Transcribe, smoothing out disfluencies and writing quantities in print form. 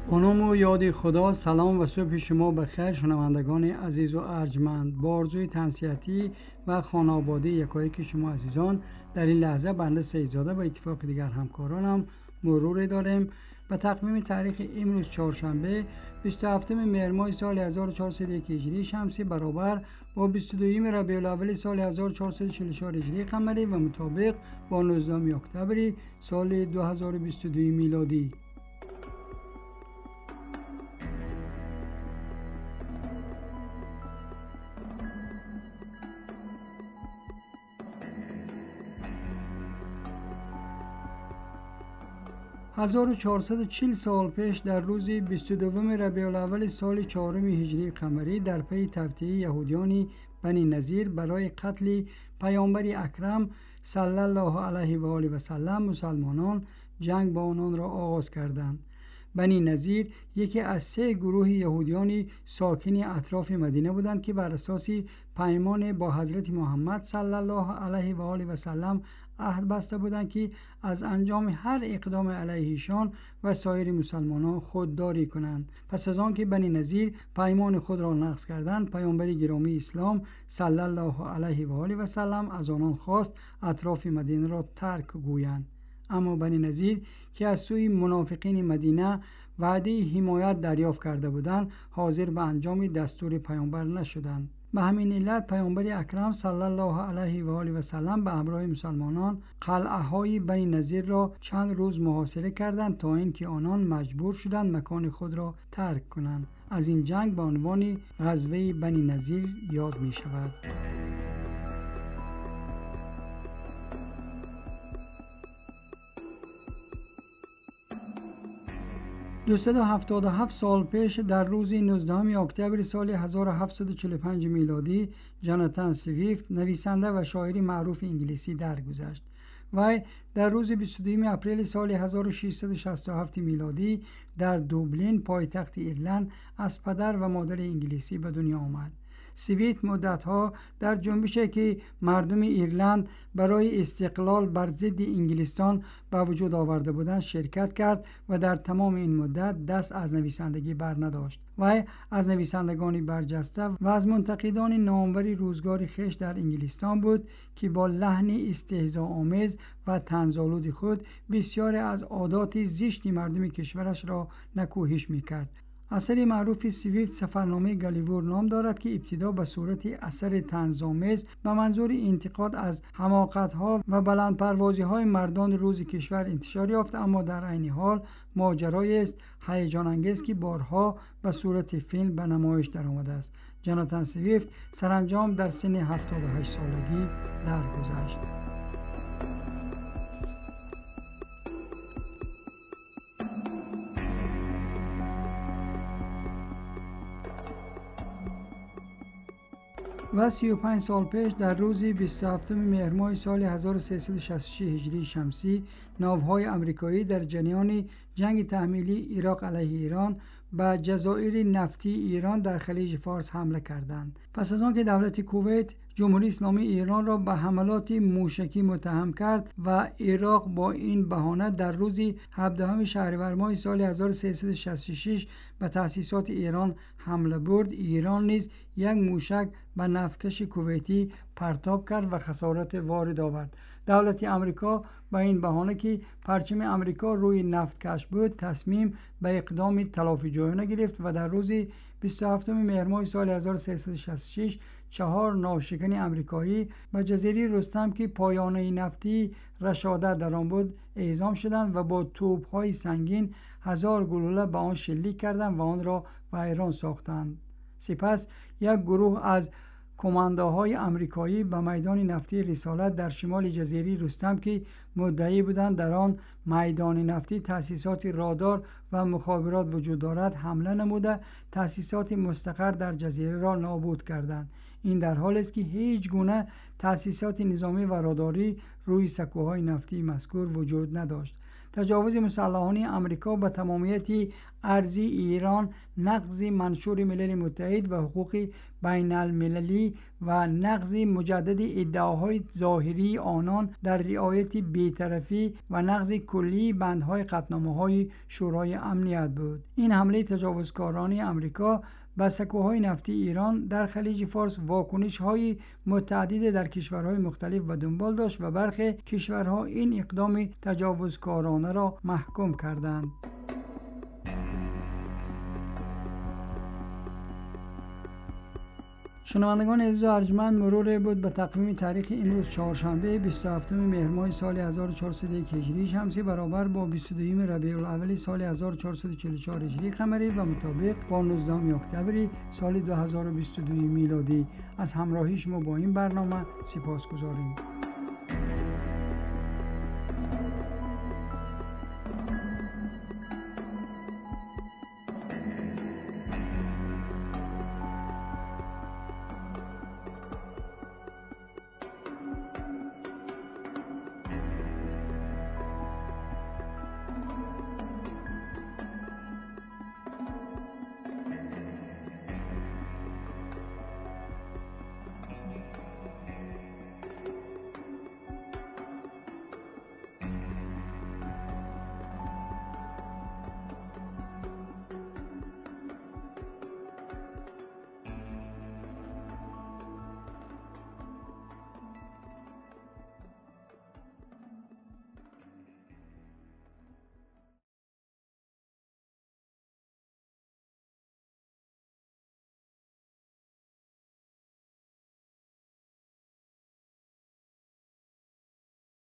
به نام و یاد خدا. سلام و صبح شما بخیر شنوندگان عزیز و ارجمند. با آرزوی تنصیحاتی و خانوادگی یکایک شما عزیزان در این لحظه بنده سیدزاده و اتفاق دیگر همکارانم مرور داریم. به تقویم تاریخ امروز چهارشنبه 27 مهر ماه سال 1401 هجری شمسی برابر با 22 ربیع الاول سال 1444 هجری قمری و مطابق با 19 اکتبر سال 2022 میلادی. 1440 سال پیش در روز 22 ربیع الاول سال 4 هجری قمری در پی تفتیح یهودیان بنی نظیر برای قتل پیامبر اکرم صلی الله علیه و آله و سلم مسلمانان جنگ با آنان را آغاز کردند. بنی نظیر یکی از 3 گروه یهودیان ساکن اطراف مدینه بودند که بر اساس پیمان با حضرت محمد صلی الله علیه و آله و سلم عهد بسته بودند که از انجام هر اقدام علیهشان و سایر مسلمانان خودداری کنند. پس از آن که بنی نظیر پیمان خود را نقض کردند، پیامبر گرامی اسلام صلی الله علیه و آله و سلم از آنان خواست اطراف مدینه را ترک گویند. اما بنی نظیر که از سوی منافقین مدینه وعده حمایت دریافت کرده بودند، حاضر به انجام دستور پیامبر نشدند. به همین علت پیامبر اکرم صلی الله علیه و آله و سلم به همراه مسلمانان قلعه های بنی نظیر را چند روز محاصره کردند تا اینکه آنان مجبور شدند مکان خود را ترک کنند. از این جنگ به عنوان غزوه بنی نظیر یاد می شود. 277 سال پیش در روز 19 اکتبر سال 1745 میلادی جاناتان سویفت نویسنده و شاعر معروف انگلیسی درگذشت. وی در روز 22 اپریل سال 1667 میلادی در دوبلین پایتخت ایرلند از پدر و مادر انگلیسی به دنیا آمد. سویفت مدتها در جنبشی که مردم ایرلند برای استقلال بر ضد انگلستان به وجود آورده بودند شرکت کرد و در تمام این مدت دست از نویسندگی بر نداشت. وی از نویسندگانی برجسته و از منتقدان نامور روزگار خویش در انگلستان بود که با لحن استهزاءآمیز و طنزآلود خود بسیاری از عادات زشت مردم کشورش را نکوهش می‌کرد. اثر معروف سویفت سفرنامه گالیور نام دارد که ابتدا به صورت اثر طنزآمیز به منظور انتقاد از حماقت‌ها و بلندپروازی‌های مردان روز کشور انتشار یافت، اما در عین حال ماجرایی است هیجان انگیز که بارها به صورت فیلم به نمایش درآمده است. جاناتان سویفت سرانجام در سن 78 سالگی درگذشت. و 35 سال پیش در روز 27 مهر ماه سال 1366 هجری شمسی ناوهای آمریکایی در جریان جنگ تحمیلی عراق علیه ایران به جزایر نفتی ایران در خلیج فارس حمله کردند. پس از آن که دولت کویت جمهوری اسلامی ایران را به حملات موشکی متهم کرد و عراق با این بهانه در روز 17 شهریور ماه سال 1366 به تأسیسات ایران حمله برد، ایران نیز یک موشک به نفتکش کویتی پرتاب کرد و خسارات وارد آورد. دولت امریکا با این بهانه که پرچم امریکا روی نفتکش بود تصمیم به اقدام تلافی جویانه گرفت و در روز 27 مهر ماه سال 1366 4 ناوشکن امریکایی به جزیره رستم که پایانه نفتی رشاده در آن بود اعزام شدند و با توپ‌های سنگین 1000 گلوله به آن شلیک کردند و آن را ویران ساختند. سپس یک گروه از کماندوهای امریکایی به میدان نفتی رسالت در شمال جزیره رستم که مدعی بودند در آن میدان نفتی تأسیسات رادار و مخابرات وجود دارد حمله نموده تأسیسات مستقر در جزیره را نابود کردند. این در حالی است که هیچ گونه تأسیسات نظامی و راداری روی سکوهای نفتی مذکور وجود نداشت. تجاوز مسلحانه امریکا به تمامیت ارضی ایران، نقض منشور ملل متحد و حقوق بین المللی و نقض مجدد ادعاهای ظاهری آنان در رعایت بی‌طرفی و نقض کلی بندهای قطعنامه‌های شورای امنیت بود. این حمله تجاوزکارانه امریکا به سکوهای نفتی ایران در خلیج فارس واکنش‌های متعدد در کشورهای مختلف به دنبال داشت و برخی کشورها این اقدام تجاوزکارانه را محکوم کردند. شنوندگان عزیز و ارجمند، مرور بود به تقویم تاریخ امروز چهارشنبه 27 مهر ماه سال 1401 هجری شمسی برابر با 22 ربیع الاول سال 1444 هجری قمری و مطابق با 19 اکتبر سال 2022 میلادی. از همراهی شما با این برنامه سپاسگزاریم.